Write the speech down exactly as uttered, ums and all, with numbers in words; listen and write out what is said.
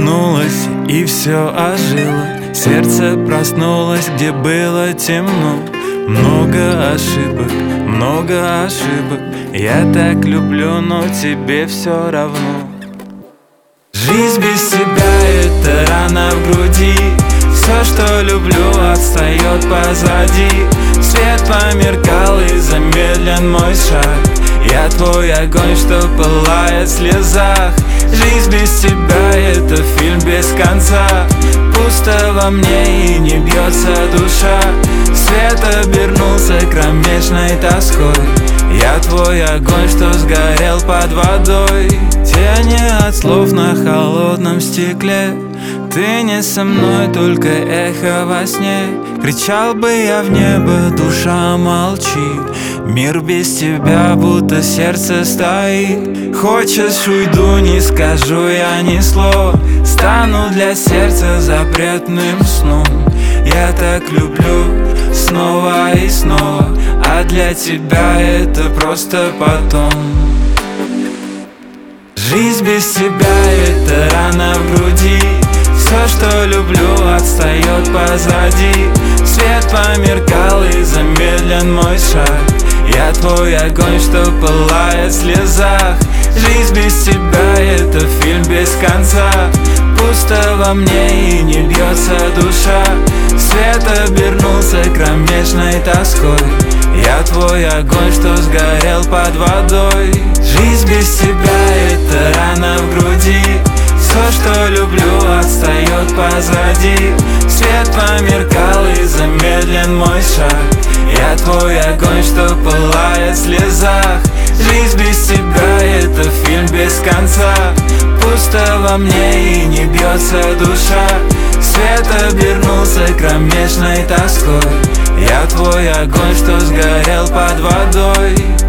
улыбнулась и все ожило. Сердце проснулось, где было темно. Много ошибок, много ошибок. Я так люблю, но тебе все равно. Жизнь без тебя — это рана в груди. Все, что люблю, отстает позади. Свет померкал и замедлен мой шаг. Я твой огонь, что пылает в слезах. Жизнь без тебя — это фильм без конца. Пусто во мне и не бьется душа. Свет обернулся кромешной тоской. Я твой огонь, что сгорел под водой. Тени от слов на холодном стекле. Ты не со мной, только эхо во сне. Кричал бы я в небо, душа молчит. Мир без тебя будто сердце стоит. Хочешь, уйду, не скажу я ни слова. Стану для сердца запретным сном. Я так люблю снова и снова, а для тебя это просто потом. Жизнь без тебя — это рана в груди. Все, что люблю, отстает позади. Свет померкал и замедлен мой шаг. Я твой огонь, что пылает в слезах. Жизнь без тебя — это фильм без конца. Пусто во мне и не бьется душа. Свет обернулся кромешной тоской. Я твой огонь, что сгорел под водой. Жизнь без тебя — это рана в груди. Все, что люблю, отстает позади. Свет померкал и замедлен мой шаг. Я твой огонь, что пылает в слезах. Жизнь без тебя — это фильм без конца. Пусто во мне и не бьется душа. Свет обернулся кромешной тоской. Я твой огонь, что сгорел под водой.